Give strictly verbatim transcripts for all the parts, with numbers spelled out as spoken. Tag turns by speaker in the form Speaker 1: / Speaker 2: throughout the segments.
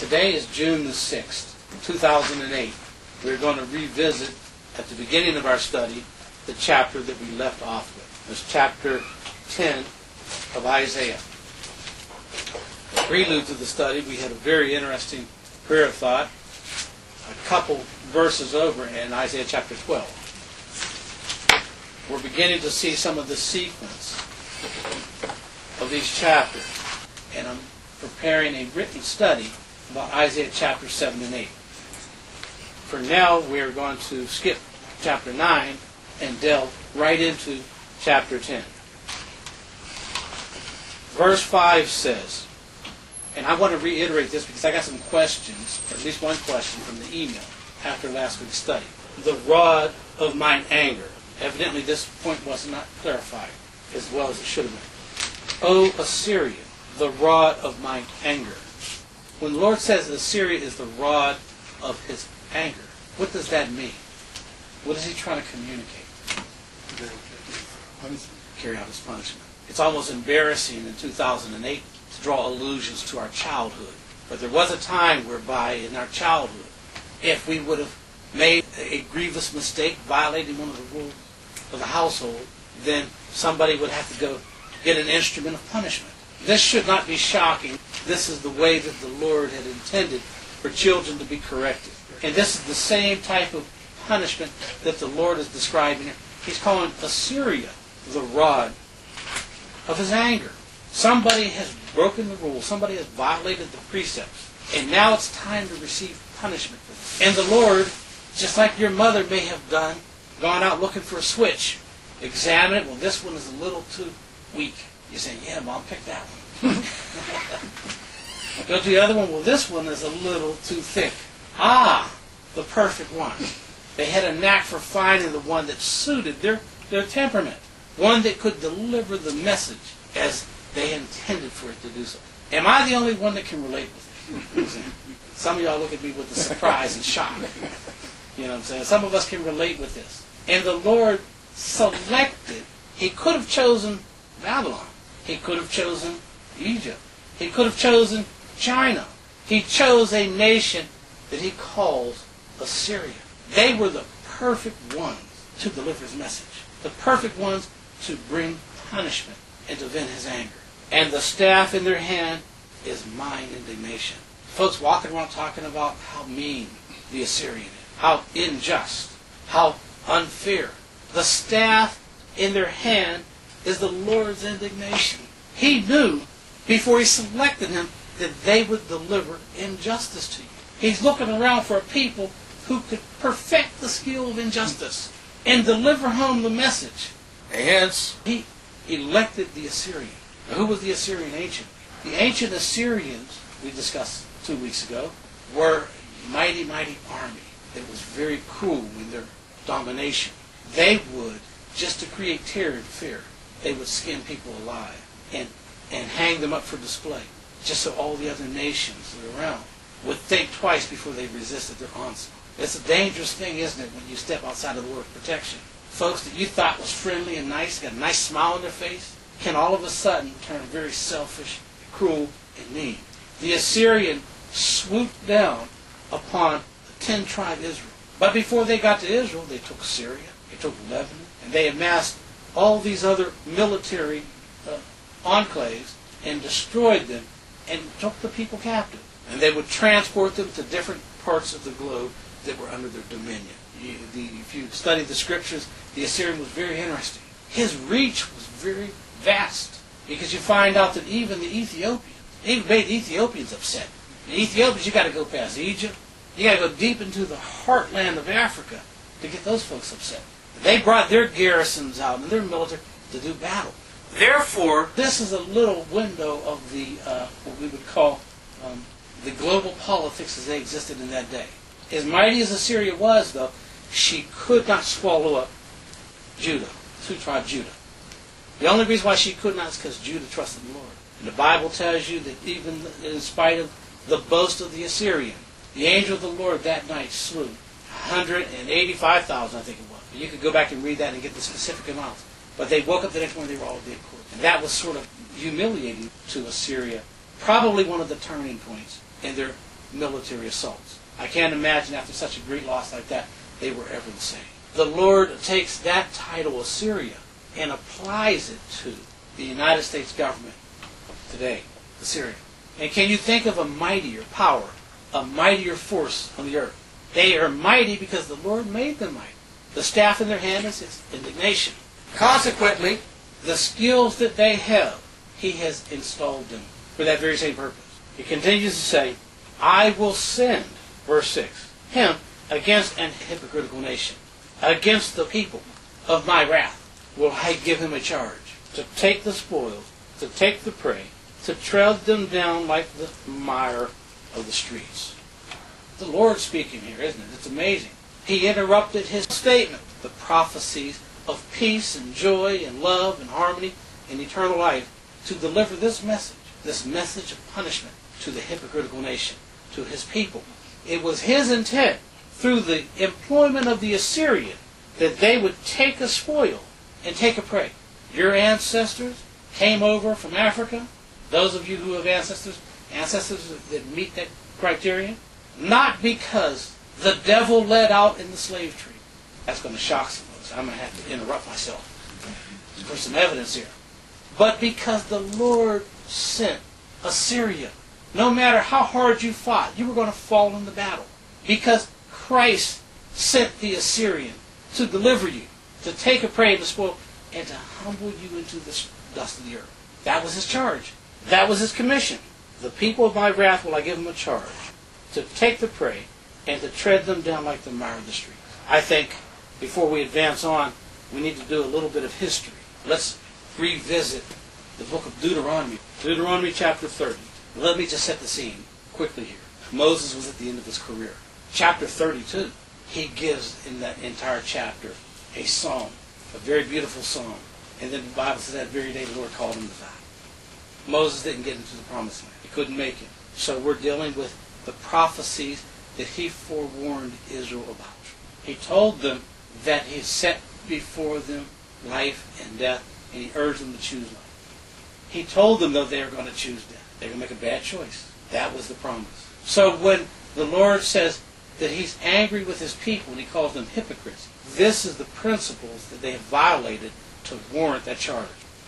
Speaker 1: Today is June the sixth, two thousand eight. We're going to revisit, at the beginning of our study, the chapter that we left off with. It's chapter ten of Isaiah. The prelude to the study, we had a very interesting prayer of thought, a couple verses over in Isaiah chapter twelve. We're beginning to see some of the sequence of these chapters, and I'm preparing a written study about Isaiah chapter seven and eight. For now, we're going to skip chapter nine and delve right into chapter ten. Verse five says, and I want to reiterate this because I got some questions, or at least one question from the email after last week's study. The rod of mine anger. Evidently this point was not clarified as well as it should have been. O Assyria, the rod of mine anger. When the Lord says Assyria is the rod of his anger, what does that mean? What is he trying to communicate? Carry out his punishment. It's almost embarrassing in two thousand eight to draw allusions to our childhood. But there was a time whereby in our childhood, if we would have made a grievous mistake, violating one of the rules of the household, then somebody would have to go get an instrument of punishment. This should not be shocking. This is the way that the Lord had intended for children to be corrected. And this is the same type of punishment that the Lord is describing here. He's calling Assyria the rod of his anger. Somebody has broken the rules. Somebody has violated the precepts. And now it's time to receive punishment for this. And the Lord, just like your mother may have done, gone out looking for a switch, examine it. Well, this one is a little too weak. You say, yeah, Mom, pick that one. Go to the other one. Well, this one is a little too thick. Ah, the perfect one. They had a knack for finding the one that suited their, their temperament. One that could deliver the message as they intended for it to do so. Am I the only one that can relate with it? Some of y'all look at me with the surprise and shock. You know what I'm saying? Some of us can relate with this. And the Lord selected. He could have chosen Babylon. He could have chosen Egypt. He could have chosen China. He chose a nation that he calls Assyria. They were the perfect ones to deliver his message. The perfect ones to bring punishment and to vent his anger. And the staff in their hand is mine indignation. Folks walking around talking about how mean the Assyrian is, how unjust, how unfair. The staff in their hand is the Lord's indignation. He knew before he selected him that they would deliver injustice to you. He's looking around for a people who could perfect the skill of injustice and deliver home the message. And hence, he elected the Assyrian. Now, who was the Assyrian ancient? The ancient Assyrians, we discussed two weeks ago, were a mighty, mighty army that was very cruel in their domination. They would, just to create terror and fear, they would skin people alive and, and hang them up for display, just so all the other nations that are around would think twice before they resisted their onslaught. It's a dangerous thing, isn't it, when you step outside of the word of protection. Folks that you thought was friendly and nice, got a nice smile on their face, can all of a sudden turn very selfish, cruel, and mean. The Assyrian swooped down upon the ten-tribe Israel. But before they got to Israel, they took Syria, they took Lebanon, and they amassed all these other military uh, enclaves and destroyed them and took the people captive. And they would transport them to different parts of the globe that were under their dominion. You, the, if you study the scriptures, the Assyrian was very interesting. His reach was very vast because you find out that even the Ethiopians, even made the Ethiopians upset. The Ethiopians, you got to go past Egypt. You got to go deep into the heartland of Africa to get those folks upset. They brought their garrisons out and their military to do battle. Therefore, this is a little window of the uh, what we would call um, the global politics as they existed in that day. As mighty as Assyria was, though, she could not swallow up Judah, two-tribe Judah. The only reason why she could not is because Judah trusted the Lord. And the Bible tells you that even in spite of the boast of the Assyrian, the angel of the Lord that night slew one hundred eighty-five thousand, I think it was. You could go back and read that and get the specific amounts. But they woke up the next morning, they were all dead. And that was sort of humiliating to Assyria. Probably one of the turning points in their military assaults. I can't imagine after such a great loss like that, they were ever the same. The Lord takes that title, Assyria, and applies it to the United States government today, Assyria. And can you think of a mightier power, a mightier force on the earth? They are mighty because the Lord made them mighty. The staff in their hand is His indignation. Consequently, the skills that they have, He has installed them for that very same purpose. He continues to say, I will send, verse six, him against an hypocritical nation, against the people of my wrath will I give him a charge, to take the spoils, to take the prey, to tread them down like the mire of the streets. The Lord speaking here, isn't it? It's amazing. He interrupted his statement, the prophecies of peace and joy and love and harmony and eternal life, to deliver this message, this message of punishment to the hypocritical nation, to his people. It was his intent, through the employment of the Assyrian, that they would take a spoil and take a prey. Your ancestors came over from Africa, those of you who have ancestors, ancestors that meet that criterion, not because the devil led out in the slave trade. That's going to shock some of us. I'm going to have to interrupt myself for some evidence here. But because the Lord sent Assyria. No matter how hard you fought, you were going to fall in the battle. Because Christ sent the Assyrian to deliver you, to take a prey and to spoil, and to humble you into the dust of the earth. That was his charge. That was his commission. The people of my wrath will I give them a charge, to take the prey and to tread them down like the mire of the street. I think before we advance on, we need to do a little bit of history. Let's revisit the book of Deuteronomy. Deuteronomy chapter thirty. Let me just set the scene quickly here. Moses was at the end of his career. Chapter thirty-two, he gives in that entire chapter a song, a very beautiful song. And then the Bible says that very day the Lord called him to die. Moses didn't get into the promised land. He couldn't make it. So we're dealing with the prophecies that he forewarned Israel about. He told them that he set before them life and death, and he urged them to choose life. He told them, though, they were going to choose death. They're going to make a bad choice. That was the promise. So when the Lord says that he's angry with his people and he calls them hypocrites, this is the principles that they have violated to warrant that charge.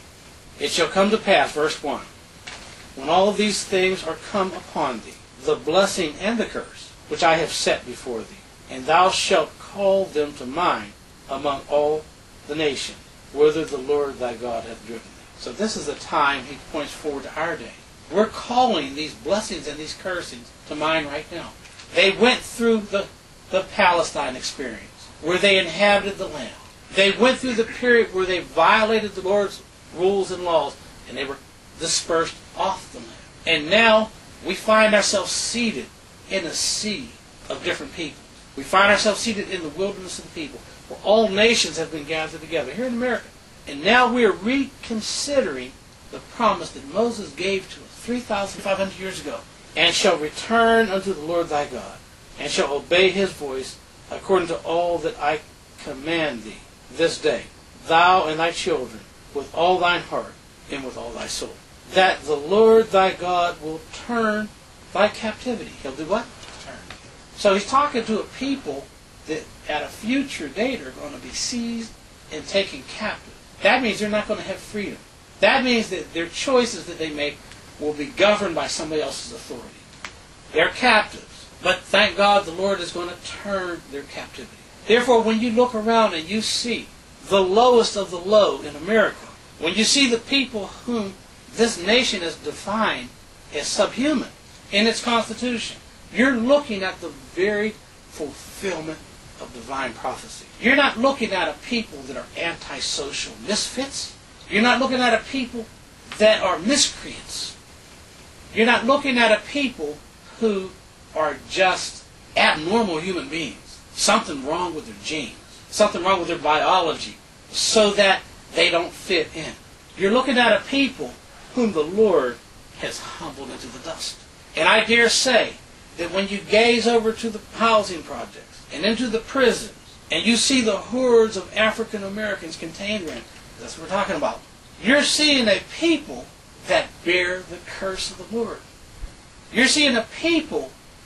Speaker 1: It shall come to pass, verse one, when all of these things are come upon thee, the blessing and the curse, which I have set before thee, and thou shalt call them to mind among all the nations, whither the Lord thy God hath driven thee. So this is the time he points forward to our day. We're calling these blessings and these cursings to mind right now. They went through the, the Palestine experience, where they inhabited the land. They went through the period where they violated the Lord's rules and laws, and they were dispersed off the land. And now we find ourselves seated in a sea of different people. We find ourselves seated in the wilderness of the people, where all nations have been gathered together, here in America. And now we are reconsidering the promise that Moses gave to us three thousand five hundred years ago. And shall return unto the Lord thy God, and shall obey his voice, according to all that I command thee this day, thou and thy children, with all thine heart, and with all thy soul. That the Lord thy God will turn thy captivity. He'll do what? Turn. So he's talking to a people that at a future date are going to be seized and taken captive. That means they're not going to have freedom. That means that their choices that they make will be governed by somebody else's authority. They're captives. But thank God the Lord is going to turn their captivity. Therefore, when you look around and you see the lowest of the low in America, when you see the people whom this nation has defined as subhuman in its constitution, you're looking at the very fulfillment of divine prophecy. You're not looking at a people that are antisocial misfits. You're not looking at a people that are miscreants. You're not looking at a people who are just abnormal human beings. Something wrong with their genes. Something wrong with their biology, so that they don't fit in. You're looking at a people whom the Lord has humbled into the dust. And I dare say that when you gaze over to the housing projects and into the prisons, and you see the hordes of African Americans contained therein, that's what we're talking about. You're seeing a people that bear the curse of the Lord. You're seeing a people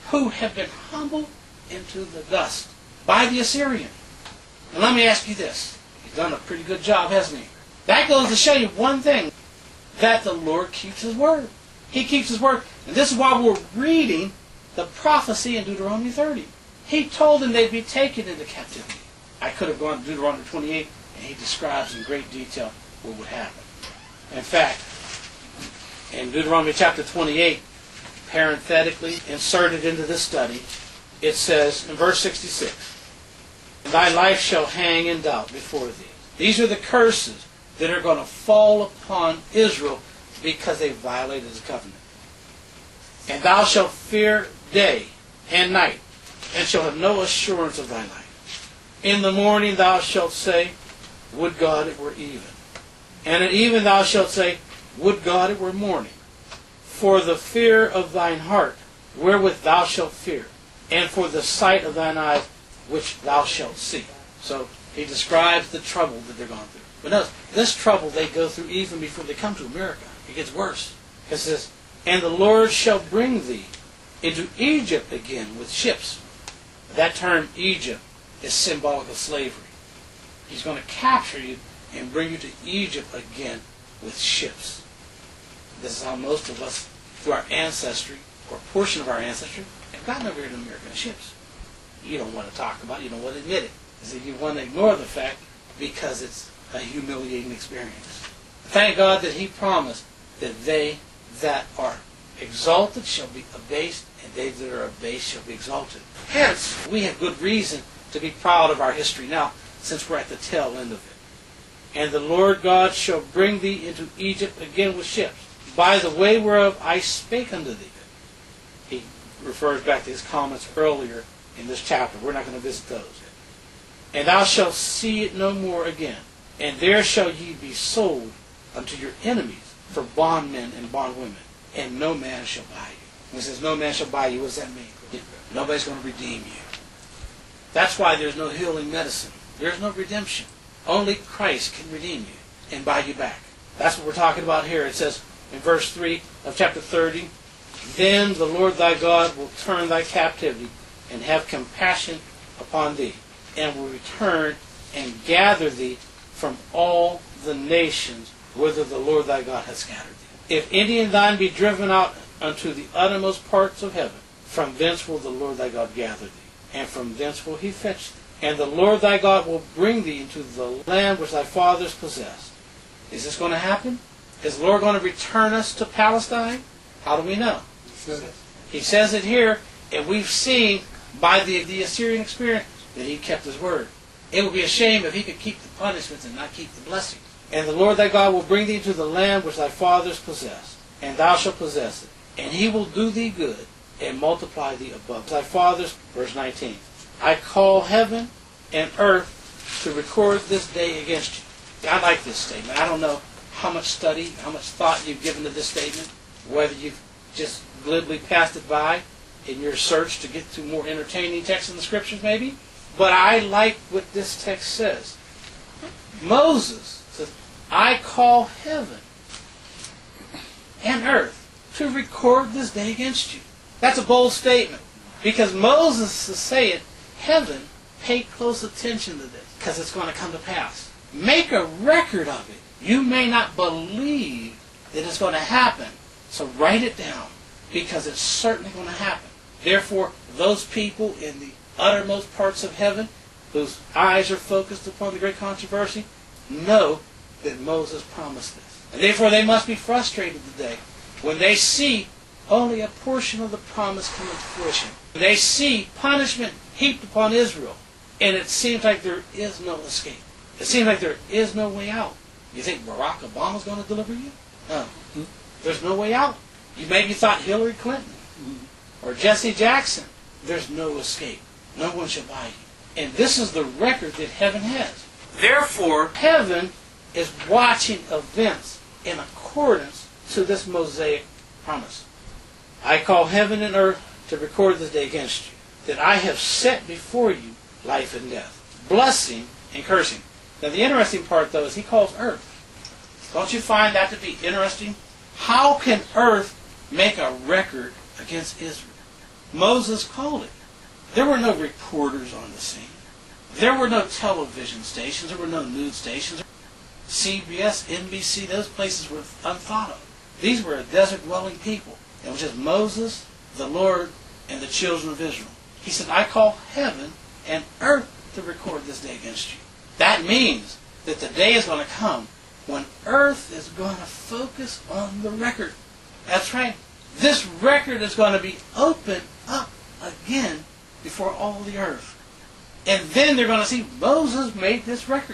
Speaker 1: who have been humbled into the dust by the Assyrian. And let me ask you this. He's done a pretty good job, hasn't he? That goes to show you one thing, that the Lord keeps His word. He keeps His word. And this is why we're reading the prophecy in Deuteronomy thirty. He told them they'd be taken into captivity. I could have gone to Deuteronomy twenty-eight, and he describes in great detail what would happen. In fact, in Deuteronomy chapter twenty-eight, parenthetically inserted into this study, it says in verse sixty-six, "Thy life shall hang in doubt before thee." These are the curses that are going to fall upon Israel because they violated His covenant. "And thou shalt fear day and night, and shalt have no assurance of thy life. In the morning thou shalt say, Would God it were even. And at even thou shalt say, Would God it were morning. For the fear of thine heart, wherewith thou shalt fear, and for the sight of thine eyes, which thou shalt see." So he describes the trouble that they're going through. But notice, this trouble they go through even before they come to America. It gets worse. It says, "And the Lord shall bring thee into Egypt again with ships." That term Egypt is symbolic of slavery. He's going to capture you and bring you to Egypt again with ships. This is how most of us, through our ancestry, or a portion of our ancestry, have gotten over here to America in ships. You don't want to talk about it. You don't want to admit it. So you want to ignore the fact because it's a humiliating experience. Thank God that He promised that they that are exalted shall be abased, and they that are abased shall be exalted. Hence, we have good reason to be proud of our history now, since we're at the tail end of it. "And the Lord God shall bring thee into Egypt again with ships, by the way whereof I spake unto thee." He refers back to his comments earlier in this chapter. We're not going to visit those. "And thou shalt see it no more again. And there shall ye be sold unto your enemies for bondmen and bondwomen. And no man shall buy you." When it says no man shall buy you, what does that mean? Nobody's going to redeem you. That's why there's no healing medicine. There's no redemption. Only Christ can redeem you and buy you back. That's what we're talking about here. It says in verse three of chapter thirty, "Then the Lord thy God will turn thy captivity and have compassion upon thee, and will return and gather thee from all the nations whither the Lord thy God hath scattered thee. If any of thine be driven out unto the uttermost parts of heaven, from thence will the Lord thy God gather thee, and from thence will He fetch thee. And the Lord thy God will bring thee into the land which thy fathers possessed." Is this going to happen? Is the Lord going to return us to Palestine? How do we know? He says it here, and we've seen by the, the Assyrian experience that He kept His word. It would be a shame if He could keep the punishments and not keep the blessings. "And the Lord thy God will bring thee into the land which thy fathers possessed, and thou shalt possess it. And He will do thee good, and multiply thee above thy fathers." Verse nineteen. "I call heaven and earth to record this day against you." I like this statement. I don't know how much study, how much thought you've given to this statement, whether you've just glibly passed it by in your search to get to more entertaining texts in the Scriptures maybe. But I like what this text says. Moses says, "I call heaven and earth to record this day against you." That's a bold statement, because Moses is saying, heaven, pay close attention to this, because it's going to come to pass. Make a record of it. You may not believe that it's going to happen, so write it down, because it's certainly going to happen. Therefore, those people in the uttermost parts of heaven, whose eyes are focused upon the great controversy, know that Moses promised this. And therefore they must be frustrated today when they see only a portion of the promise coming to fruition. They see punishment heaped upon Israel, and it seems like there is no escape. It seems like there is no way out. You think Barack Obama's going to deliver you? No. There's no way out. You maybe thought Hillary Clinton or Jesse Jackson. There's no escape. No one shall buy you. And this is the record that heaven has. Therefore, heaven is watching events in accordance to this Mosaic promise. "I call heaven and earth to record this day against you, that I have set before you life and death, blessing and cursing." Now the interesting part, though, is he calls earth. Don't you find that to be interesting? How can earth make a record against Israel? Moses called it. There were no reporters on the scene. There were no television stations. There were no news stations. C B S, N B C, those places were unthought of. These were a desert-dwelling people. It was just Moses, the Lord, and the children of Israel. He said, I call heaven and earth to record this day against you. That means that the day is going to come when earth is going to focus on the record. That's right. This record is going to be opened up again before all the earth. And then they're going to see Moses made this record.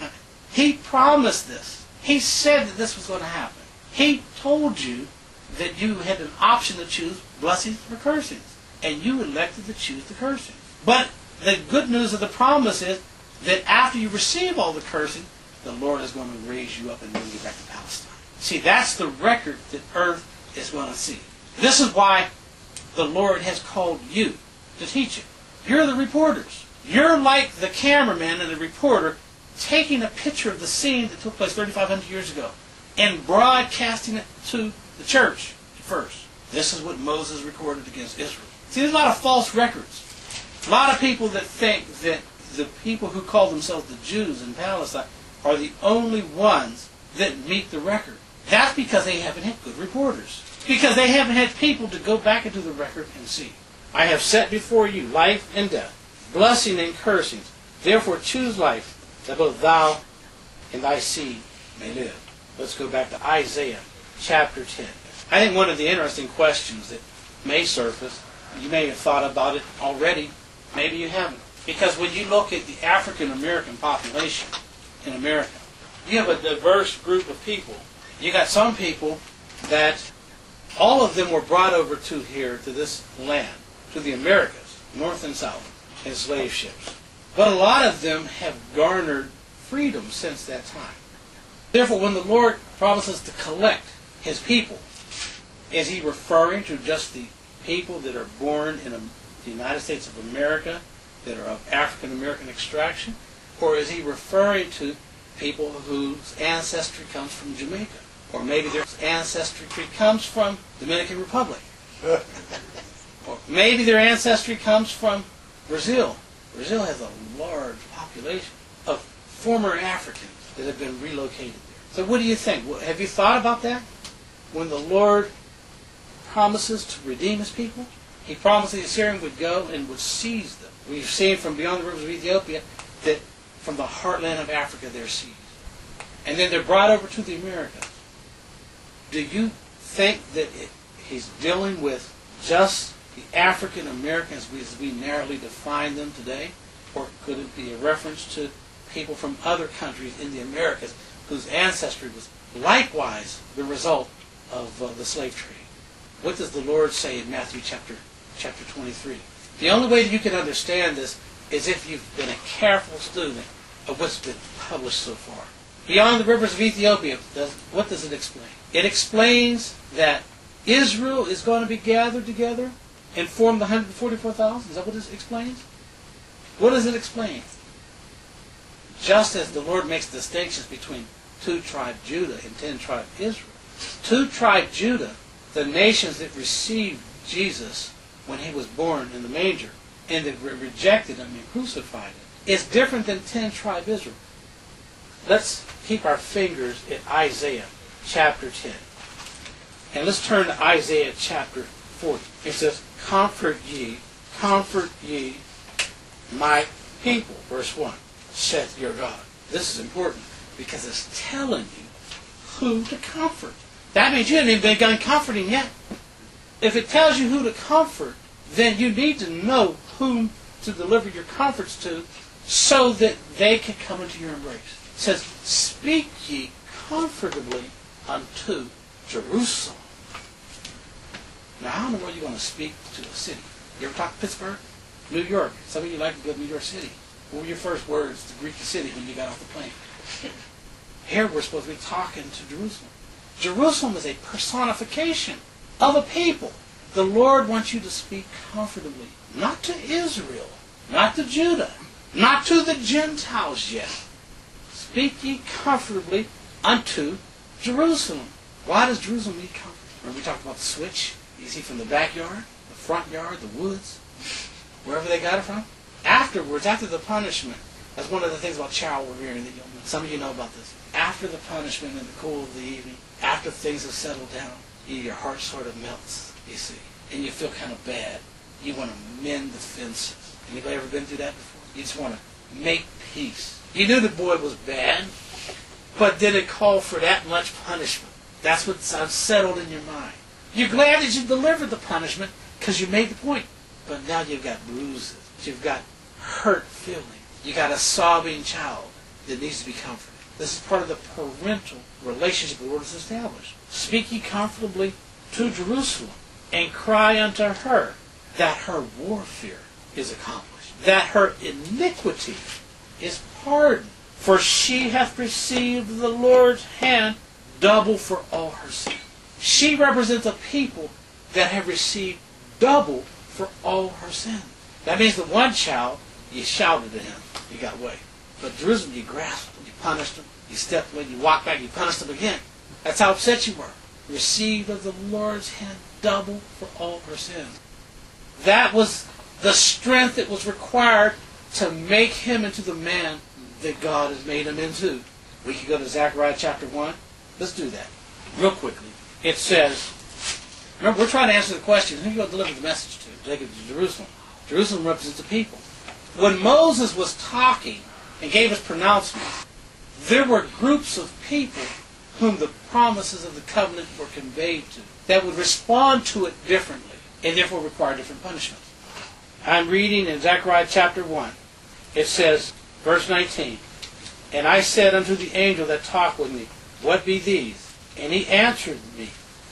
Speaker 1: He promised this. He said that this was going to happen. He told you that you had an option to choose blessings or cursings. And you elected to choose the cursing. But the good news of the promise is that after you receive all the cursing, the Lord is going to raise you up and bring you back to Palestine. See, that's the record that earth is going to see. This is why the Lord has called you to teach it. You're the reporters. You're like the cameraman and the reporter taking a picture of the scene that took place thirty-five hundred years ago and broadcasting it to the church first. This is what Moses recorded against Israel. See, there's a lot of false records. A lot of people that think that the people who call themselves the Jews in Palestine are the only ones that meet the record. That's because they haven't had good reporters. Because they haven't had people to go back into the record and see. I have set before you life and death, blessing and cursing. Therefore choose life, that both thou and thy seed may live. Let's go back to Isaiah chapter ten. I think one of the interesting questions that may surface, you may have thought about it already, maybe you haven't. Because when you look at the African American population in America, you have a diverse group of people. You got some people that all of them were brought over to here, to this land, to the Americas, north and south, in slave ships. But a lot of them have garnered freedom since that time. Therefore, when the Lord promises to collect His people, is He referring to just the people that are born in the United States of America, that are of African American extraction? Or is He referring to people whose ancestry comes from Jamaica? Or maybe their ancestry comes from Dominican Republic. Or maybe their ancestry comes from Brazil. Brazil has a large population of former Africans that have been relocated there. So what do you think? Have you thought about that? When the Lord promises to redeem His people, He promised the Assyrian would go and would seize them. We've seen from beyond the rivers of Ethiopia that from the heartland of Africa they're seized. And then they're brought over to the Americas. Do you think that it, He's dealing with just the African Americans as we narrowly define them today? Or could it be a reference to people from other countries in the Americas whose ancestry was likewise the result of uh, the slave trade? What does the Lord say in Matthew chapter, chapter twenty-three? The only way that you can understand this is if you've been a careful student of what's been published so far. Beyond the rivers of Ethiopia, does, what does it explain? It explains that Israel is going to be gathered together and form the one hundred forty-four thousand. Is that what it explains? What does it explain? Just as the Lord makes distinctions between two tribe Judah and ten tribe Israel. Two tribe Judah, the nations that received Jesus when He was born in the manger and that re rejected Him and crucified Him, is different than ten tribe Israel. Let's keep our fingers at Isaiah chapter ten. And let's turn to Isaiah chapter forty. It says, comfort ye, comfort ye my people. Verse one, saith your God. This is important because it's telling you who to comfort. That means you haven't even begun comforting yet. If it tells you who to comfort, then you need to know whom to deliver your comforts to so that they can come into your embrace. It says, speak ye comfortably unto Jerusalem. Now, how in the world are you going to speak to a city? You ever talk to Pittsburgh? New York? Some of you like to go to New York City. What were your first words to greet the city when you got off the plane? Here we're supposed to be talking to Jerusalem. Jerusalem is a personification of a people. The Lord wants you to speak comfortably. Not to Israel, not to Judah, not to the Gentiles yet. Speak ye comfortably unto Jerusalem. Why does Jerusalem need comfort? Remember we talked about the switch? You see from the backyard, the front yard, the woods, wherever they got it from. Afterwards, after the punishment, that's one of the things about child rearing that you'll know. Some of you know about this. After the punishment in the cool of the evening, after things have settled down, your heart sort of melts, you see, and you feel kind of bad. You want to mend the fences. Anybody ever been through that before? You just want to make peace. You knew the boy was bad, but did it call for that much punishment? That's what's unsettled in your mind. You're glad that you delivered the punishment because you made the point. But now you've got bruises. You've got hurt feelings. You've got a sobbing child that needs to be comforted. This is part of the parental relationship the Lord has established. Speak ye comfortably to Jerusalem, and cry unto her that her warfare is accomplished, that her iniquity is pardoned. For she hath received the Lord's hand double for all her sin. She represents a people that have received double for all her sin. That means the one child, you shouted at him, he got away. But Jerusalem, you grasped him, you punished him, you stepped away, you walked back, you punished him again. That's how upset you were. Received of the Lord's hand double for all her sins. That was the strength that was required to make him into the man that God has made him into. We could go to Zechariah chapter one. Let's do that real quickly. It says, remember, we're trying to answer the question, who are you going to deliver the message to? Take it to Jerusalem. Jerusalem represents the people. When Moses was talking and gave his pronouncement, there were groups of people whom the promises of the covenant were conveyed to that would respond to it differently and therefore require different punishments. I'm reading in Zechariah chapter one. It says, verse nineteen, And I said unto the angel that talked with me, What be these? And he answered me,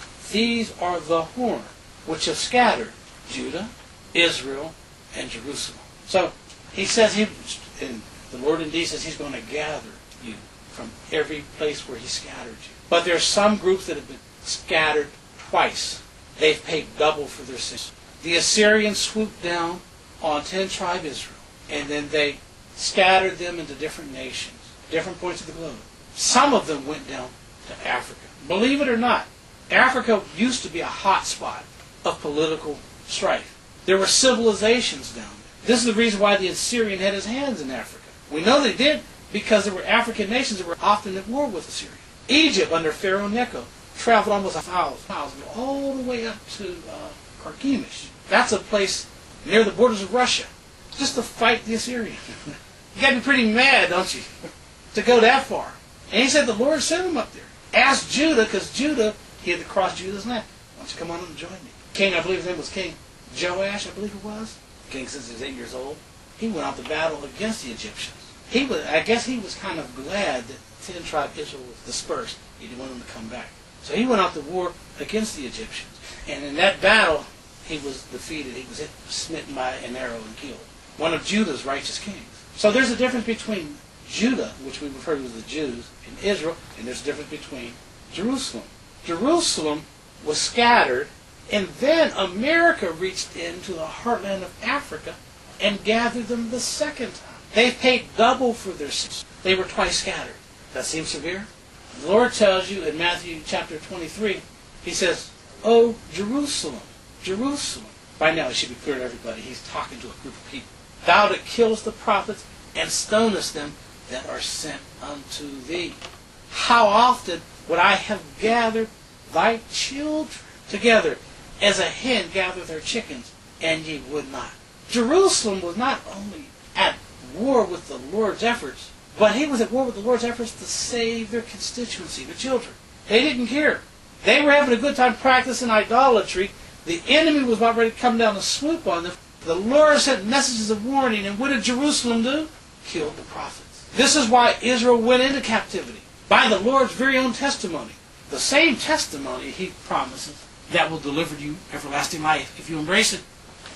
Speaker 1: These are the horn which have scattered Judah, Israel, and Jerusalem. So he says, he, and the Lord indeed says he's going to gather you from every place where he scattered you. But there are some groups that have been scattered twice. They've paid double for their sins. The Assyrians swooped down on ten tribe Israel, and then they scattered them into different nations, different points of the globe. Some of them went down to Africa. Believe it or not, Africa used to be a hot spot of political strife. There were civilizations down there. This is the reason why the Assyrian had his hands in Africa. We know they did because there were African nations that were often at war with Assyria. Egypt, under Pharaoh Necho, traveled almost a thousand miles all the way up to uh, Carchemish. That's a place near the borders of Russia, just to fight the Assyrians. You got to be pretty mad, don't you, to go that far. And he said the Lord sent him up there. Ask Judah, because Judah, he had to cross Judah's land. Why don't you come on up and join me? King, I believe his name was King Joash, I believe it was. King since he was eight years old. He went out to battle against the Egyptians. He was, I guess he was kind of glad that ten tribe Israel was dispersed. He didn't want them to come back. So he went out to war against the Egyptians. And in that battle, he was defeated. He was hit, smitten by an arrow and killed. One of Judah's righteous kings. So there's a difference between Judah, which we refer to as the Jews, and Israel, and there's a difference between Jerusalem. Jerusalem was scattered, and then America reached into the heartland of Africa and gathered them the second time. They paid double for their sins. They were twice scattered. That seems severe? The Lord tells you in Matthew chapter twenty-three, he says, "O Jerusalem, Jerusalem." By now it should be clear to everybody. He's talking to a group of people. "Thou that killest the prophets and stonest them that are sent unto thee. How often would I have gathered thy children together as a hen gathereth her chickens, and ye would not." Jerusalem was not only at war with the Lord's efforts, but he was at war with the Lord's efforts to save their constituency, the children. They didn't care. They were having a good time practicing idolatry. The enemy was about ready to come down and swoop on them. The Lord sent messages of warning, and what did Jerusalem do? Killed the prophets. This is why Israel went into captivity, by the Lord's very own testimony. The same testimony he promises that will deliver you everlasting life if you embrace it.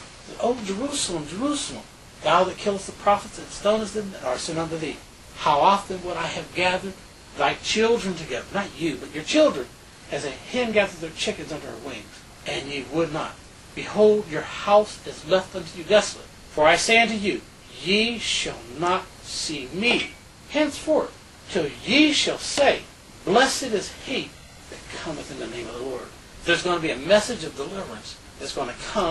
Speaker 1: "O Jerusalem, Jerusalem, thou that killest the prophets and stonest them that are sent unto thee. How often would I have gathered thy children together," not you, but your children, "as a hen gathereth her chickens under her wings, and ye would not. Behold, your house is left unto you desolate. For I say unto you, ye shall not see me henceforth, till ye shall say, Blessed is he that cometh in the name of the Lord." There's going to be a message of deliverance that's going to come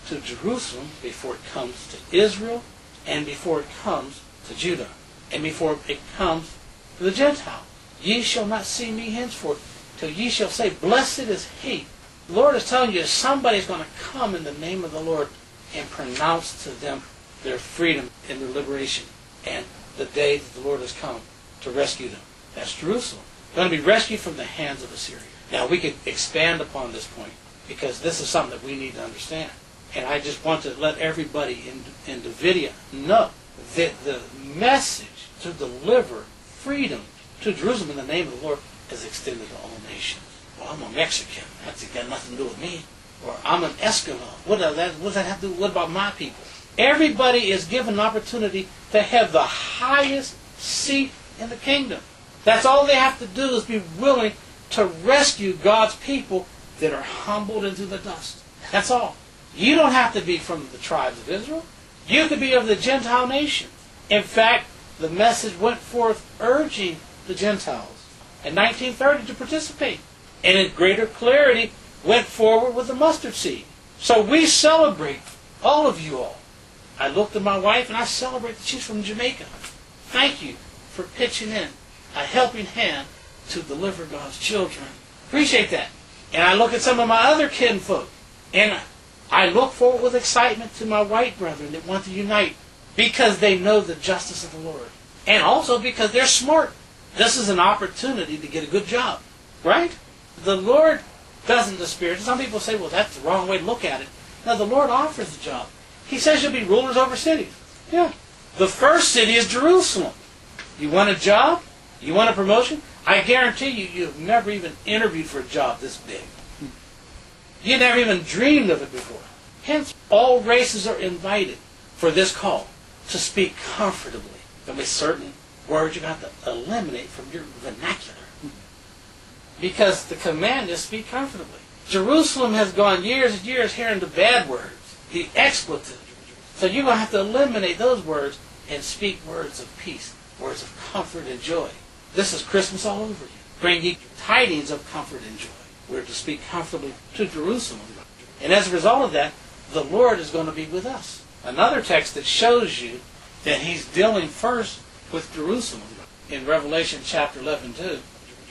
Speaker 1: to Jerusalem before it comes to Israel, and before it comes to Judah, and before it comes to the Gentiles. Ye shall not see me henceforth, till ye shall say, Blessed is he. The Lord is telling you somebody's going to come in the name of the Lord and pronounce to them their freedom and their liberation, and the day that the Lord has come to rescue them. That's Jerusalem. They're going to be rescued from the hands of Assyria. Now we could expand upon this point, because this is something that we need to understand. And I just want to let everybody in, in Davidia know that the message to deliver freedom to Jerusalem in the name of the Lord is extended to all nations. Well, I'm a Mexican. That's got nothing to do with me. Or I'm an Eskimo. What does that, what does that have to do? What about my people? Everybody is given an opportunity to have the highest seat in the kingdom. That's all they have to do, is be willing to rescue God's people that are humbled into the dust. That's all. You don't have to be from the tribes of Israel. You could be of the Gentile nations. In fact, the message went forth urging the Gentiles in nineteen thirty to participate. And in greater clarity went forward with the mustard seed. So we celebrate, all of you all. I looked at my wife and I celebrate that she's from Jamaica. Thank you for pitching in a helping hand to deliver God's children. Appreciate that. And I look at some of my other kinfolk, and I look forward with excitement to my white brethren that want to unite, because they know the justice of the Lord. And also because they're smart. This is an opportunity to get a good job. Right? The Lord doesn't disparage. Some people say, well, that's the wrong way to look at it. No, the Lord offers the job. He says you'll be rulers over cities. Yeah. The first city is Jerusalem. You want a job? You want a promotion? I guarantee you, you've never even interviewed for a job this big. You never even dreamed of it before. Hence, all races are invited for this call to speak comfortably. There'll be certain words you have to eliminate from your vernacular, because the command is speak comfortably. Jerusalem has gone years and years hearing the bad words, the expletive. So you're going to have to eliminate those words and speak words of peace, words of comfort and joy. This is Christmas all over you. Bring ye tidings of comfort and joy. We're to speak comfortably to Jerusalem. And as a result of that, the Lord is going to be with us. Another text that shows you that he's dealing first with Jerusalem in Revelation chapter eleven two.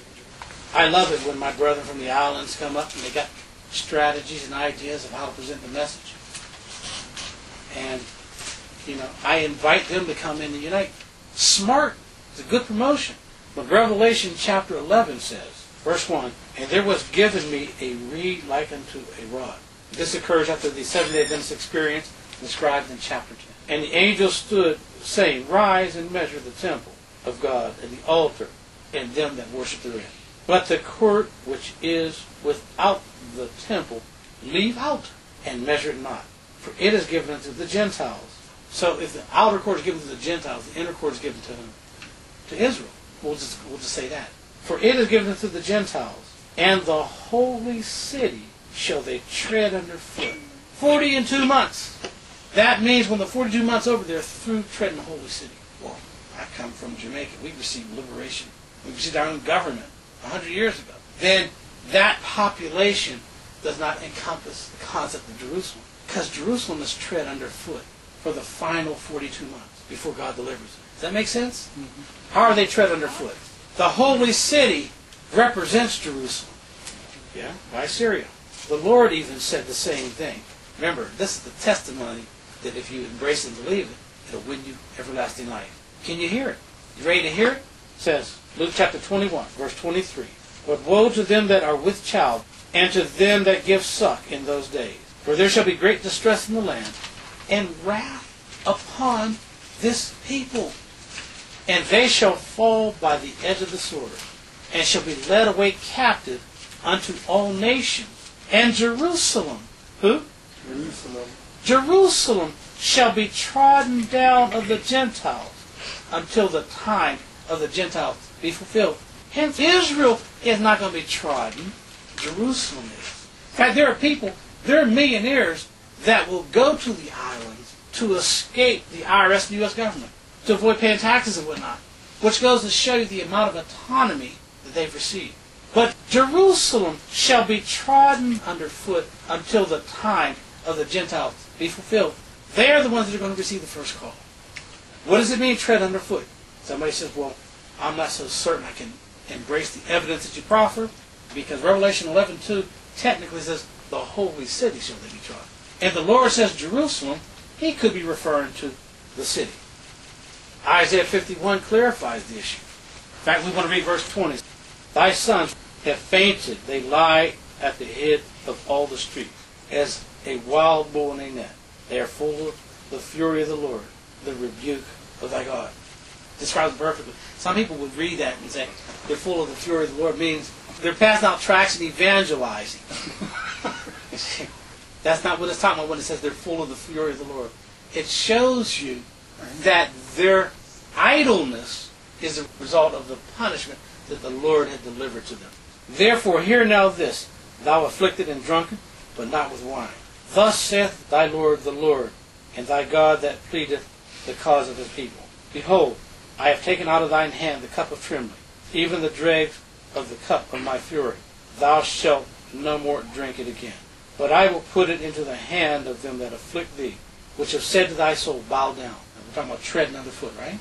Speaker 1: I love it when my brethren from the islands come up and they got strategies and ideas of how to present the message. And, you know, I invite them to come in and unite. Smart. It's a good promotion. But Revelation chapter eleven says, verse one, And there was given me a reed like unto a rod. This occurs after the seven-day Adventist experience described in chapter ten. And the angel stood, saying, Rise and measure the temple of God, and the altar, and them that worship therein. But the court which is without the temple, leave out, and measure it not. For it is given unto the Gentiles. So if the outer court is given to the Gentiles, the inner court is given to them, to Israel. We'll just, we'll just say that. For it is given unto the Gentiles, and the holy city shall they tread under foot. Forty and two months. That means when the forty-two months over, they're through treading the holy city. Well, I come from Jamaica. We received liberation. We received our own government a hundred years ago. Then that population does not encompass the concept of Jerusalem, because Jerusalem is tread underfoot for the final forty-two months before God delivers it. Does that make sense? Mm-hmm. How are they tread underfoot? The holy city represents Jerusalem. Yeah, by Syria. The Lord even said the same thing. Remember, this is the testimony that if you embrace and believe it, it'll win you everlasting life. Can you hear it? You ready to hear it? It says, Luke chapter twenty-one, verse twenty-three. But woe to them that are with child, and to them that give suck in those days. For there shall be great distress in the land, and wrath upon this people. And they shall fall by the edge of the sword, and shall be led away captive unto all nations. And Jerusalem, who?
Speaker 2: Jerusalem.
Speaker 1: Jerusalem shall be trodden down of the Gentiles until the time of the Gentiles be fulfilled. Hence, Israel is not going to be trodden. Jerusalem is. In fact, there are people, there are millionaires that will go to the islands to escape the I R S and the U S government, to avoid paying taxes and whatnot, which goes to show you the amount of autonomy that they've received. But Jerusalem shall be trodden underfoot until the time of the Gentiles be fulfilled, they're the ones that are going to receive the first call. What does it mean, tread underfoot? Somebody says, well, I'm not so certain I can embrace the evidence that you proffer, because Revelation eleven two technically says, the holy city shall they be trod. And the Lord says Jerusalem, he could be referring to the city. Isaiah fifty-one clarifies the issue. In fact, we want to read verse twenty. Thy sons have fainted, they lie at the head of all the streets, as a wild bull in a net. They are full of the fury of the Lord, the rebuke of thy God. Describes it perfectly. Some people would read that and say, they're full of the fury of the Lord, means they're passing out tracts and evangelizing. That's not what it's talking about when it says they're full of the fury of the Lord. It shows you that their idleness is a result of the punishment that the Lord had delivered to them. Therefore, hear now this, thou afflicted and drunken, but not with wine. Thus saith thy Lord the Lord, and thy God that pleadeth the cause of his people. Behold, I have taken out of thine hand the cup of trembling, even the dregs of the cup of my fury. Thou shalt no more drink it again. But I will put it into the hand of them that afflict thee, which have said to thy soul, bow down. We're talking about treading underfoot, right?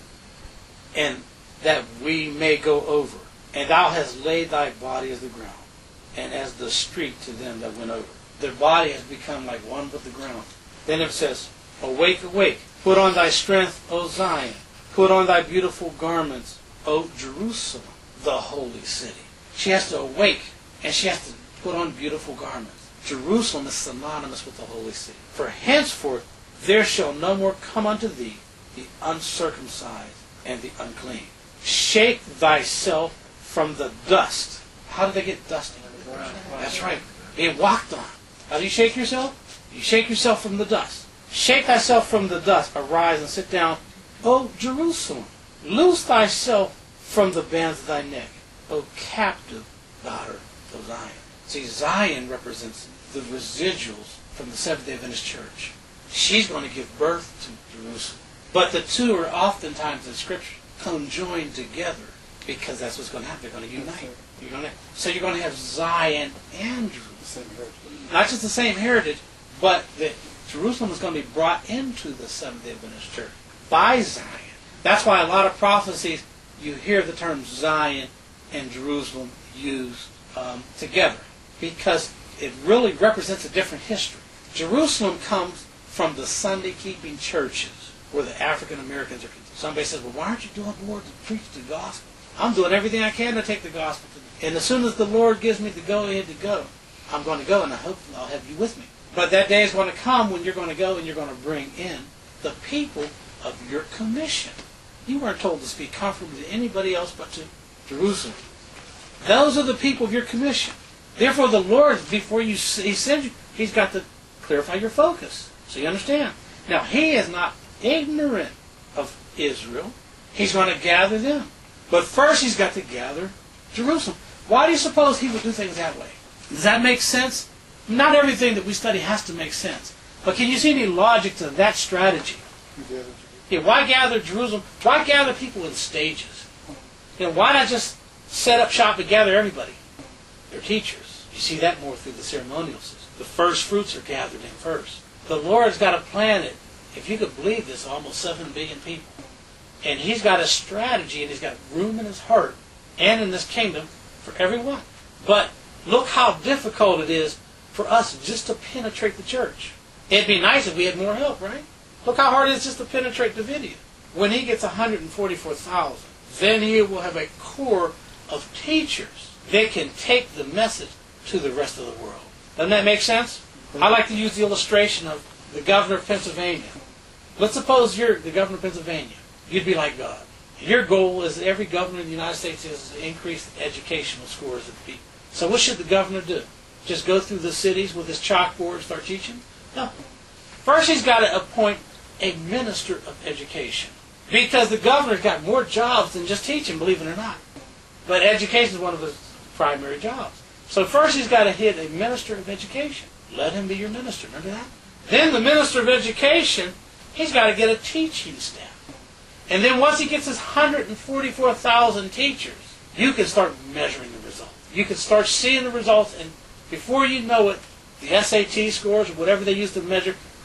Speaker 1: And that we may go over. And thou hast laid thy body as the ground, and as the street to them that went over. Their body has become like one with the ground. Then it says, awake, awake, put on thy strength, O Zion. Put on thy beautiful garments, O Jerusalem, the holy city. She has to awake, and she has to put on beautiful garments. Jerusalem is synonymous with the holy city. For henceforth there shall no more come unto thee the uncircumcised and the unclean. Shake thyself from the dust. How do they get dusty? That's right. Being walked on. How do you shake yourself? You shake yourself from the dust. Shake thyself from the dust. Arise and sit down, O Jerusalem. Loose thyself from the bands of thy neck, O captive daughter of Zion. See, Zion represents the residuals from the Seventh-day Adventist Church. She's going to give birth to Jerusalem. But the two are oftentimes in Scripture conjoined together, because that's what's going to happen. They're going to unite. You're going to, so you're going to have Zion and Jerusalem. Not just the same heritage, but that Jerusalem is going to be brought into the Seventh-day Adventist Church by Zion. That's why a lot of prophecies, you hear the terms Zion and Jerusalem used um, together, because it really represents a different history. Jerusalem comes from the Sunday-keeping churches where the African Americans are. Somebody says, well, why aren't you doing more to preach the gospel? I'm doing everything I can to take the gospel to them. And as soon as the Lord gives me the go-ahead to go, I'm going to go, and I hope I'll have you with me. But that day is going to come when you're going to go and you're going to bring in the people of your commission. You weren't told to speak comfortably to anybody else but to Jerusalem. Those are the people of your commission. Therefore, the Lord, before you, He sends you, He's got to clarify your focus. So you understand. Now, He is not ignorant of Israel. He's going to gather them. But first, He's got to gather Jerusalem. Why do you suppose He would do things that way? Does that make sense? Not everything that we study has to make sense. But can you see any logic to that strategy? Yeah, why gather Jerusalem? Why gather people in stages? You know, why not just set up shop and gather everybody? They're teachers. You see that more through the ceremonial system. The first fruits are gathered in first. The Lord's got to plan it. If you could believe this, almost seven billion people. And He's got a strategy, and He's got room in His heart and in this kingdom for everyone. But look how difficult it is for us just to penetrate the church. It'd be nice if we had more help, right? Look how hard it is just to penetrate the video. When He gets one hundred forty-four thousand, then He will have a core of teachers that can take the message to the rest of the world. Doesn't that make sense? I like to use the illustration of the governor of Pennsylvania. Let's suppose you're the governor of Pennsylvania. You'd be like God. Your goal is every governor in the United States is to increase the educational scores of the people. So what should the governor do? Just go through the cities with his chalkboard and start teaching? No. First, he's got to appoint a minister of education. Because the governor's got more jobs than just teaching, believe it or not. But education is one of his primary jobs. So first he's got to hit a minister of education. Let him be your minister. Remember that? Then the minister of education, he's got to get a teaching staff. And then once he gets his one hundred forty-four thousand teachers, you can start measuring the results. You can start seeing the results, and before you know it, the S A T scores or whatever they use to measure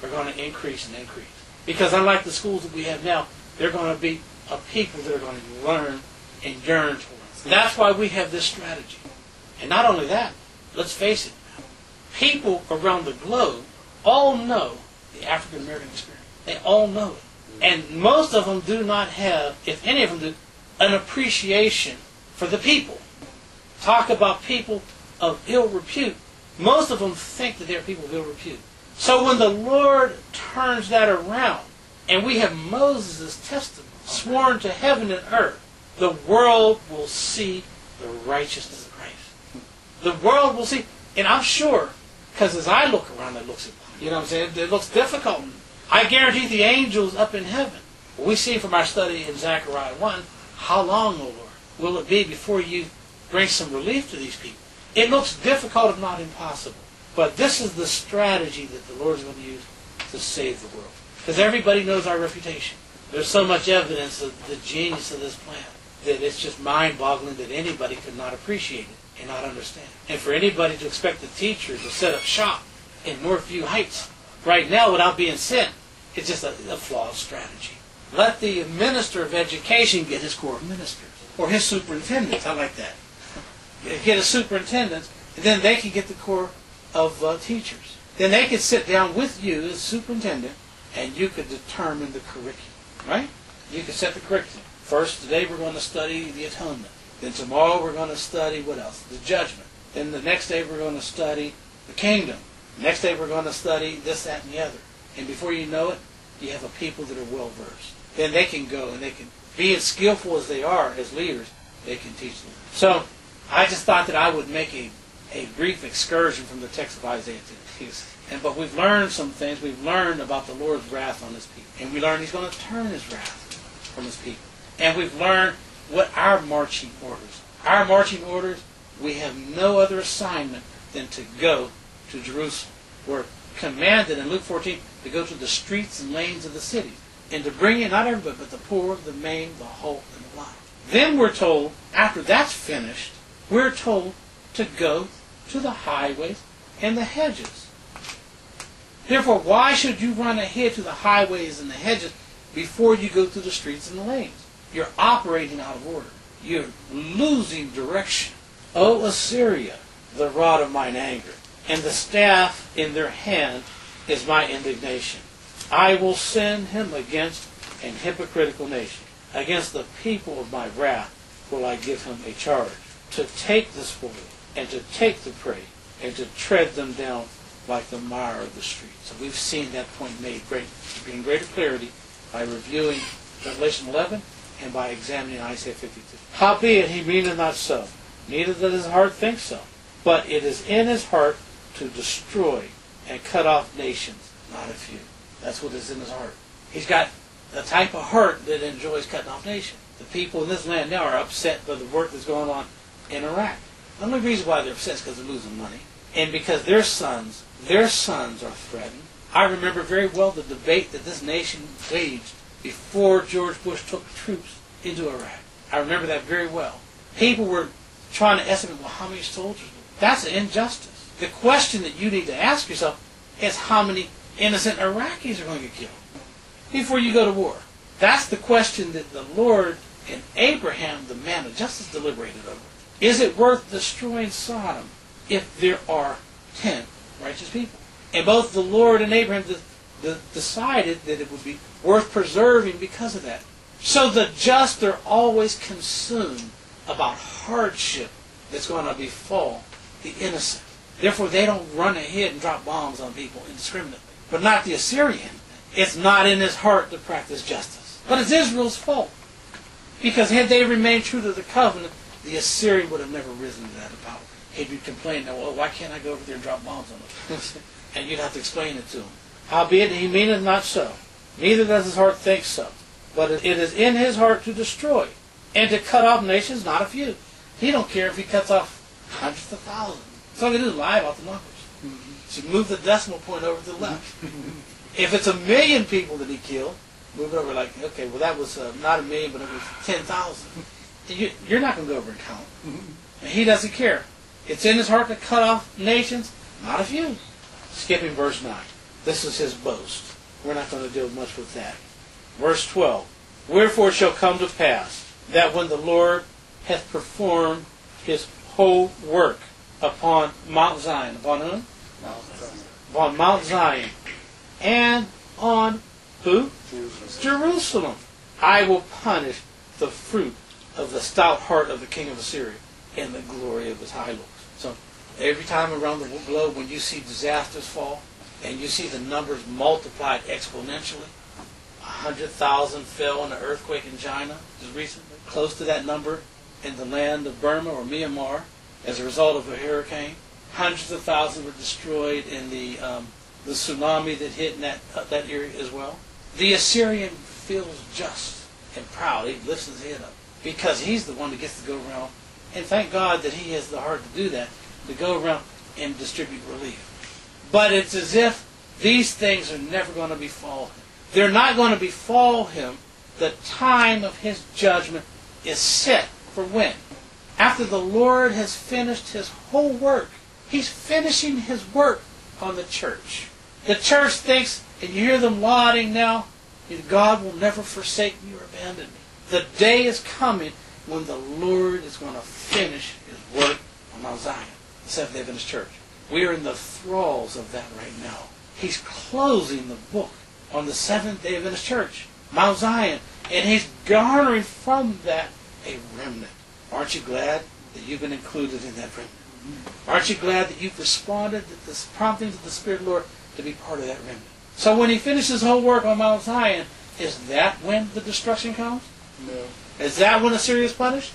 Speaker 1: are going to increase and increase. Because unlike the schools that we have now, they're going to be a people that are going to learn and yearn towards. That's why we have this strategy. And not only that, let's face it, people around the globe all know the African American experience. They all know it. And most of them do not have, if any of them do, an appreciation for the people. Talk about people of ill repute. Most of them think that they're people of ill repute. So when the Lord turns that around, and we have Moses' testament, sworn to heaven and earth, the world will see the righteousness of Christ. The world will see, and I'm sure, because as I look around, it looks, you know what I'm saying, it looks difficult. I guarantee the angels up in heaven, we see from our study in Zechariah one, how long, O Lord, will it be before you bring some relief to these people? It looks difficult, if not impossible. But this is the strategy that the Lord is going to use to save the world. Because everybody knows our reputation. There's so much evidence of the genius of this plan that it's just mind-boggling that anybody could not appreciate it and not understand. And for anybody to expect the teacher to set up shop in Northview Heights right now without being sent, it's just a, a flawed strategy. Let the minister of education get his corps of ministers. Or his superintendents, I like that. Get a superintendent, and then they can get the corps of uh, teachers. Then they could sit down with you as superintendent, and you could determine the curriculum, right? You could set the curriculum. First, today we're going to study the atonement. Then tomorrow we're going to study what else? The judgment. Then the next day we're going to study the kingdom. The next day we're going to study this, that, and the other. And before you know it, you have a people that are well-versed. Then they can go and they can be as skillful as they are as leaders, they can teach them. So I just thought that I would make a, a brief excursion from the text of Isaiah two. And, but we've learned some things. We've learned about the Lord's wrath on his people. And we learned he's going to turn his wrath from his people. And we've learned what our marching orders are. Our marching orders, we have no other assignment than to go to Jerusalem. We're commanded in Luke fourteen to go to the streets and lanes of the city and to bring in not everybody, but the poor, the maimed, the halt, and the blind. Then we're told, after that's finished, we're told to go to the highways and the hedges. Therefore, why should you run ahead to the highways and the hedges before you go through the streets and the lanes? You're operating out of order. You're losing direction. O Assyria, the rod of mine anger, and the staff in their hand is my indignation. I will send him against an hypocritical nation. Against the people of my wrath will I give him a charge, to take the spoil, and to take the prey, and to tread them down like the mire of the street. So we've seen that point made great, in greater clarity by reviewing Revelation eleven and by examining Isaiah fifty-two. Howbeit he meaneth not so, neither does his heart think so, but it is in his heart to destroy and cut off nations, not a few. That's what is in his heart. He's got the type of heart that enjoys cutting off nations. The people in this land now are upset by the work that's going on in Iraq. The only reason why they're upset is because they're losing money. And because their sons, their sons are threatened. I remember very well the debate that this nation waged before George Bush took troops into Iraq. I remember that very well. People were trying to estimate, well, how many soldiers? That's an injustice. The question that you need to ask yourself is how many innocent Iraqis are going to get killed before you go to war. That's the question that the Lord and Abraham, the man of justice, deliberated over. Is it worth destroying Sodom if there are ten righteous people? And both the Lord and Abraham de- de- decided that it would be worth preserving because of that. So the just are always consumed about hardship that's going to befall the innocent. Therefore, they don't run ahead and drop bombs on people indiscriminately. But not the Assyrian. It's not in his heart to practice justice. But it's Israel's fault. Because had they remained true to the covenant, the Assyrian would have never risen to that power. He'd be complaining, well, why can't I go over there and drop bombs on them? And you'd have to explain it to him. Howbeit he meaneth not so, neither does his heart think so. But it is in his heart to destroy, and to cut off nations, not a few. He don't care if he cuts off hundreds of thousands. So all he do is lie about the numbers. Mm-hmm. So move the decimal point over to the left. If it's a million people that he killed, move it over like, okay, well that was uh, not a million, but it was ten thousand. You, you're not going to go over and count. Mm-hmm. And he doesn't care. It's in his heart to cut off nations, not a few. Skipping verse nine. This is his boast. We're not going to deal much with that. Verse twelve. Wherefore it shall come to pass, that when the Lord hath performed his whole work upon Mount Zion, upon whom?
Speaker 2: Mount Zion.
Speaker 1: Upon Mount Zion, and on who?
Speaker 2: Jerusalem.
Speaker 1: Jerusalem. I will punish the fruit of the stout heart of the king of Assyria and the glory of his high looks. So every time around the globe when you see disasters fall and you see the numbers multiplied exponentially, a hundred thousand fell in an earthquake in China just recently, close to that number in the land of Burma or Myanmar as a result of a hurricane. Hundreds of thousands were destroyed in the um, the tsunami that hit in that uh, that area as well. The Assyrian feels just and proud. He lifts his head up because he's the one that gets to go around. And thank God that he has the heart to do that, to go around and distribute relief. But it's as if these things are never going to befall him. They're not going to befall him. The time of his judgment is set for when? After the Lord has finished his whole work. He's finishing his work on the church. The church thinks, and you hear them lauding now, God will never forsake me or abandon me. The day is coming when the Lord is going to finish his work on Mount Zion, the Seventh-day Adventist Church. We are in the thralls of that right now. He's closing the book on the Seventh-day Adventist Church, Mount Zion, and he's garnering from that a remnant. Aren't you glad that you've been included in that remnant? Aren't you glad that you've responded to the promptings of the Spirit of the Lord to be part of that remnant? So when he finishes his whole work on Mount Zion, is that when the destruction comes?
Speaker 2: No.
Speaker 1: Is that when Assyria is punished?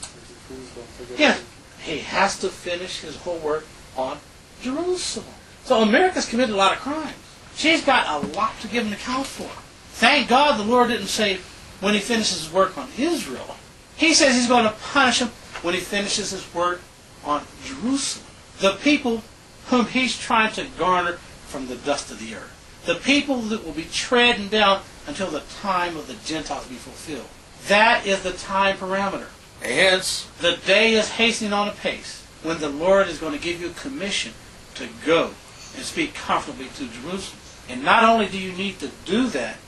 Speaker 1: Yes. He has to finish his whole work on Jerusalem. So America's committed a lot of crimes. She's got a lot to give an account for. Thank God the Lord didn't say when he finishes his work on Israel. He says he's going to punish him when he finishes his work on Jerusalem. The people whom he's trying to garner from the dust of the earth. The people that will be treading down until the time of the Gentiles be fulfilled. That is the time parameter. Hence, the day is hastening on apace when the Lord is going to give you a commission to go and speak comfortably to Jerusalem. And not only do you need to do that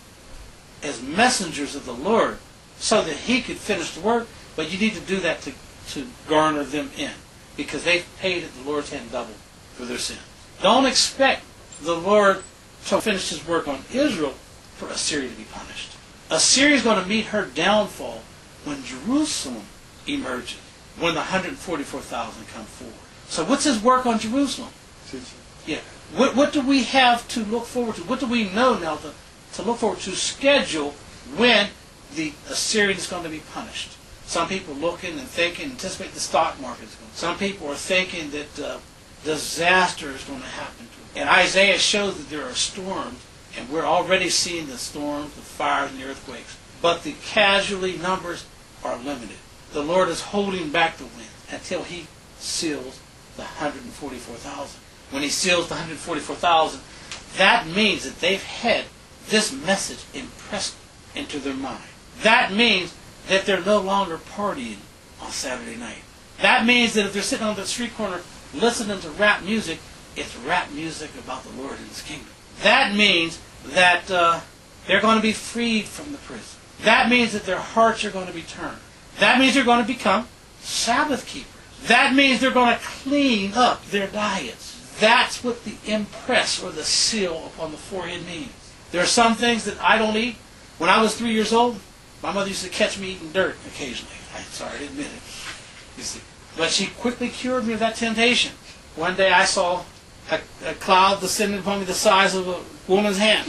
Speaker 1: as messengers of the Lord so that he could finish the work, but you need to do that to, to garner them in, because they've paid at the Lord's hand double for their sins. Don't expect the Lord to finish his work on Israel for Assyria to be punished. Assyria is going to meet her downfall when Jerusalem emerges, when the one hundred forty-four thousand come forward. So what's his work on Jerusalem? Yeah. What, what do we have to look forward to? What do we know now to, to look forward to schedule when the Assyrian is going to be punished? Some people looking and thinking, anticipate the stock market is going to. Some people are thinking that uh, disaster is going to happen to them. And Isaiah shows that there are storms, and we're already seeing the storms, the fires, and the earthquakes. But the casualty numbers are limited. The Lord is holding back the wind until he seals the one hundred forty-four thousand. When he seals the one hundred forty-four thousand, that means that they've had this message impressed into their mind. That means that they're no longer partying on Saturday night. That means that if they're sitting on the street corner listening to rap music, it's rap music about the Lord and his kingdom. That means that uh, they're going to be freed from the prison. That means that their hearts are going to be turned. That means they're going to become Sabbath keepers. That means they're going to clean up their diets. That's what the impress or the seal upon the forehead means. There are some things that I don't eat. When I was three years old, my mother used to catch me eating dirt occasionally. I'm sorry to admit it. You see. But she quickly cured me of that temptation. One day I saw a, a cloud descending upon me the size of a woman's hand.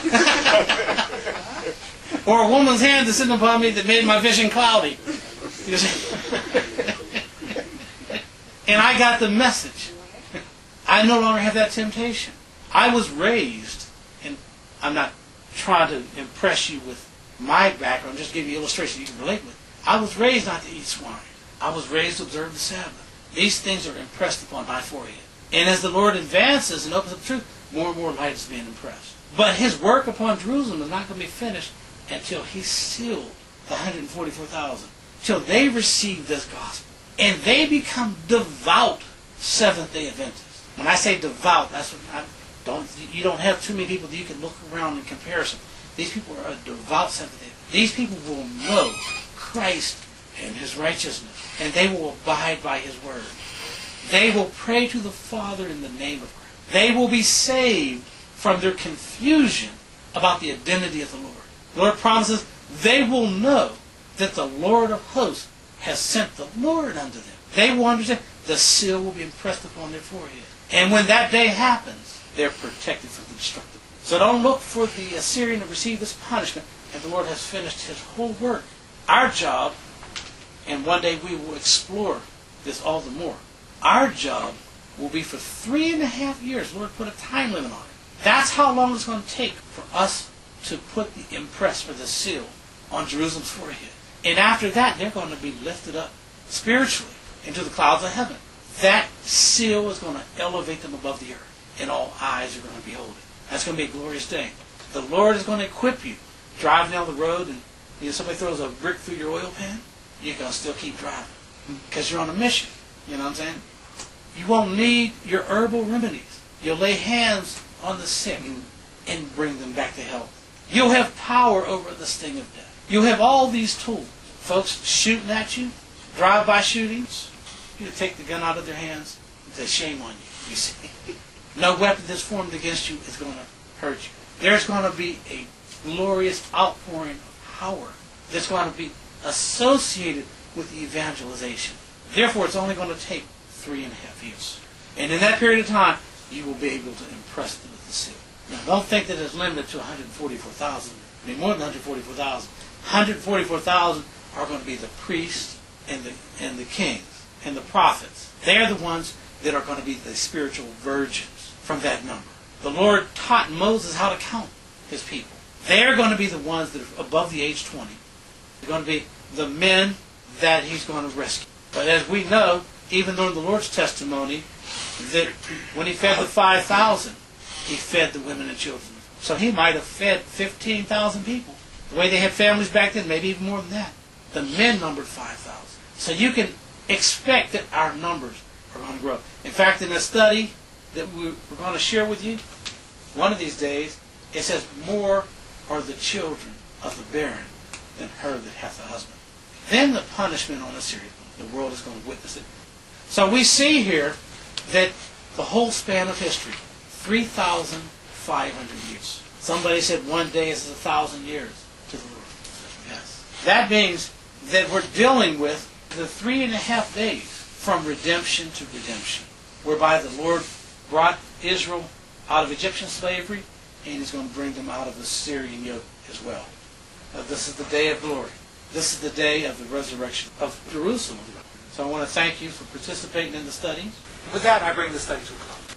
Speaker 1: Or a woman's hand descending upon me that made my vision cloudy. You see. And I got the message. I no longer have that temptation. I was raised, and I'm not trying to impress you with my background, just give you an illustration you can relate with. I was raised not to eat swine. I was raised to observe the Sabbath. These things are impressed upon my forehead. And as the Lord advances and opens up truth, more and more light is being impressed. But his work upon Jerusalem is not going to be finished until he sealed the one hundred forty-four thousand. Till they receive this gospel. And they become devout Seventh-day Adventists. When I say devout, that's what I'm, Don't you don't have too many people that you can look around in comparison. These people are a devout sympathy. These people will know Christ and His righteousness, and they will abide by His word. They will pray to the Father in the name of Christ. They will be saved from their confusion about the identity of the Lord. The Lord promises they will know that the Lord of hosts has sent the Lord unto them. They will understand the seal will be impressed upon their forehead. And when that day happens, they're protected from the destructive. So don't look for the Assyrian to receive this punishment, and the Lord has finished His whole work. Our job, and one day we will explore this all the more, our job will be for three and a half years. The Lord put a time limit on it. That's how long it's going to take for us to put the impress or the seal on Jerusalem's forehead. And after that, they're going to be lifted up spiritually into the clouds of heaven. That seal is going to elevate them above the earth, and all eyes are going to behold it. That's going to be a glorious day. The Lord is going to equip you. Driving down the road and you know, somebody throws a brick through your oil pan, you're going to still keep driving because you're on a mission. You know what I'm saying? You won't need your herbal remedies. You'll lay hands on the sick and bring them back to health. You'll have power over the sting of death. You'll have all these tools. Folks shooting at you, drive-by shootings, you take the gun out of their hands and say, shame on you, you see. No weapon that's formed against you is going to hurt you. There's going to be a glorious outpouring of power that's going to be associated with the evangelization. Therefore, it's only going to take three and a half years. And in that period of time, you will be able to impress them with the seal. Now, don't think that it's limited to one hundred forty-four thousand. I mean, more than one hundred forty-four thousand. one hundred forty-four thousand are going to be the priests and the, and the kings and the prophets. They're the ones that are going to be the spiritual virgins from that number. The Lord taught Moses how to count His people. They're going to be the ones that are above the age twenty. They're going to be the men that He's going to rescue. But as we know, even during the Lord's testimony, that when He fed the five thousand, He fed the women and children. So He might have fed fifteen thousand people. The way they had families back then, maybe even more than that. The men numbered five thousand. So you can expect that our numbers are going to grow. In fact, in a study that we're going to share with you one of these days, it says, more are the children of the barren than her that hath a husband. Then the punishment on Assyria, the world is going to witness it. So we see here that the whole span of history, three thousand five hundred years. Somebody said one day is a thousand years to the Lord. Yes. That means that we're dealing with the three and a half days from redemption to redemption, whereby the Lord brought Israel out of Egyptian slavery, and He's going to bring them out of the Syrian yoke as well. Uh, this is the day of glory. This is the day of the resurrection of Jerusalem. So I want to thank you for participating in the studies. With that, I bring the study to a close.